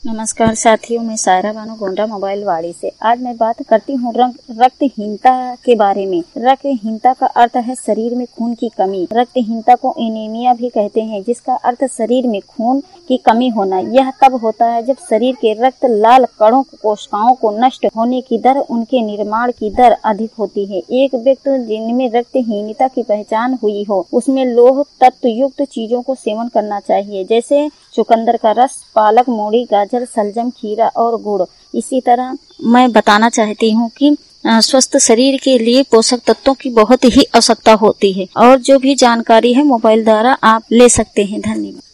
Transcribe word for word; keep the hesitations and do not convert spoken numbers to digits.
नमस्कार साथियों, मैं सायरा बानो गोंडा मोबाइल वाड़ी से। आज मैं बात करती हूँ रक्तहीनता के बारे में। रक्तहीनता का अर्थ है शरीर में खून की कमी। रक्तहीनता को एनीमिया भी कहते हैं, जिसका अर्थ शरीर में खून की कमी होना। यह तब होता है जब शरीर के रक्त लाल कणों कोशिकाओं को नष्ट होने की दर, उनके निर्माण की दर अधिक होती है। एक व्यक्ति जिनमें रक्तहीनता की पहचान हुई हो, उसमें लौह तत्व युक्त चीजों को सेवन करना चाहिए, जैसे चुकंदर का रस, पालक, मूली, गाजर, सलजम, खीरा और गुड़। इसी तरह मैं बताना चाहती हूँ कि स्वस्थ शरीर के लिए पोषक तत्वों की बहुत ही आवश्यकता होती है, और जो भी जानकारी है मोबाइल द्वारा आप ले सकते हैं। धन्यवाद।